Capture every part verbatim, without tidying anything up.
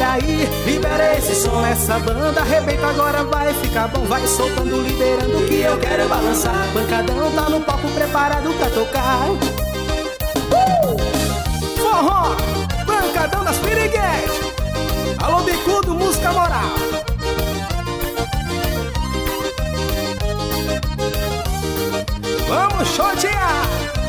libera aí, libera esse som. Essa banda arrebenta agora, vai ficar bom. Vai soltando, liberando que eu quero balançar. Pancadão tá no palco preparado pra tocar. uh! Forró, pancadão das piriguetes. Alô bicudo, música moral. Vamos chotear.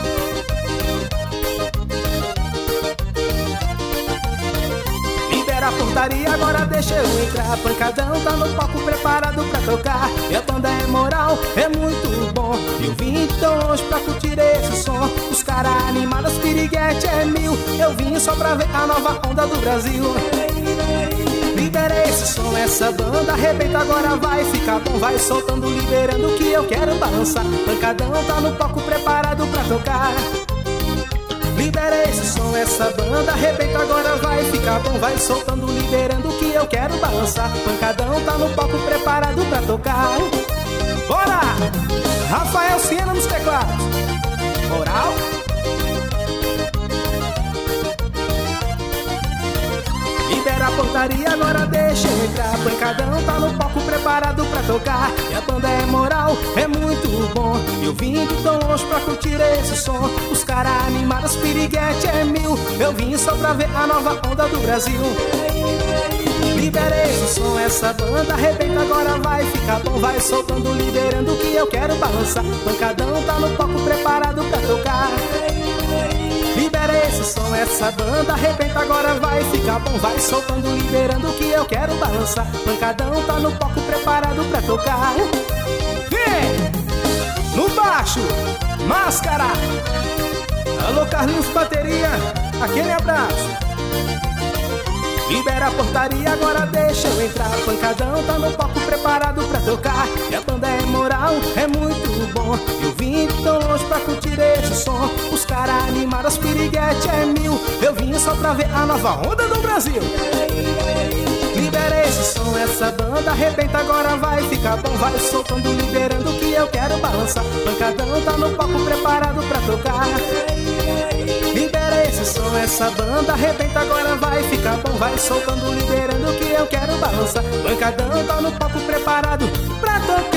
Libera a portaria, agora deixa eu entrar. Pancadão tá no palco preparado pra tocar. E a banda é moral, é muito bom. Eu vim tão longe pra curtir esse som. Os caras animados, piriguete é mil. Eu vim só pra ver a nova onda do Brasil. Libera esse som, essa banda arrebenta agora, vai ficar bom. Vai soltando, liberando que eu quero balançar. Pancadão tá no palco preparado pra tocar. Libera esse som, essa banda arrebenta agora, vai ficar bom. Vai soltando, liberando que eu quero balançar. Pancadão tá no palco preparado pra tocar. Bora! Rafael Siena nos teclados. Moral. Libera a portaria, agora deixa eu entrar. Pancadão tá no palco preparado pra tocar. E a banda é moral, é muito bom. Eu vim de tão longe pra curtir esse som. Os caras animados, piriguete é mil. Eu vim só pra ver a nova onda do Brasil. Libera esse som, essa banda arrebenta agora, vai ficar bom. Vai soltando, liberando que eu quero balançar. Pancadão tá no palco preparado pra tocar. Libera esse som, essa banda arrebenta agora, vai ficar bom. Vai soltando, liberando que eu quero balançar. Pancadão tá no palco preparado pra tocar. E no baixo, Máscara. Alô Carlinhos Bateria, aquele abraço. Libera a portaria, agora deixa eu entrar. Pancadão tá no palco preparado pra tocar. E a banda é moral, é muito bom. Eu vim tão longe pra curtir esse som. Os caras animados, piriguete é mil. Eu vim só pra ver a nova onda do Brasil. Libera esse som, essa banda arrebenta agora, vai ficar bom. Vai soltando, liberando que eu quero balançar. Pancadão tá no palco preparado pra tocar. Libera esse som, essa banda arrebenta agora, vai ficar bom. Vai soltando, liberando que eu quero balançar. Pancadão tá no palco preparado pra tocar.